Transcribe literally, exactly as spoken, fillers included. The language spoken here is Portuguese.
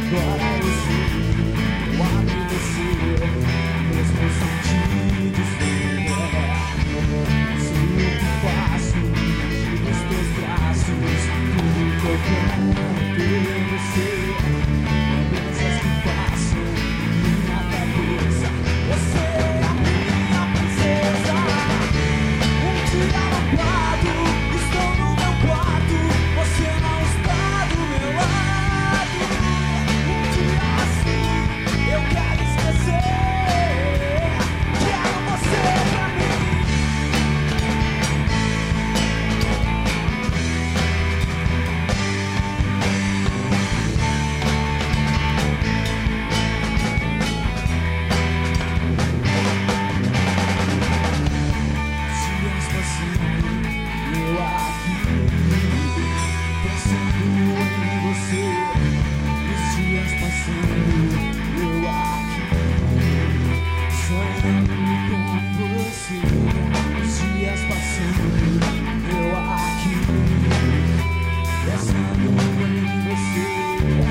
Agora eu sei, eu amei você, mesmo sem te dizer. Sei o que faço, nos teus braços, tudo que eu quero ter você. Lembranças que passam minha cabeça. Você é a minha princesa. Um dia lambado, estou no meu quarto, você não está do meu lado. Um dia assim, eu quero esquecer. Quero você pra mim. Dias passando, eu aqui, pensando em você. Os dias passando, eu aqui, sonhando com você. Os dias passando, eu aqui, pensando em você.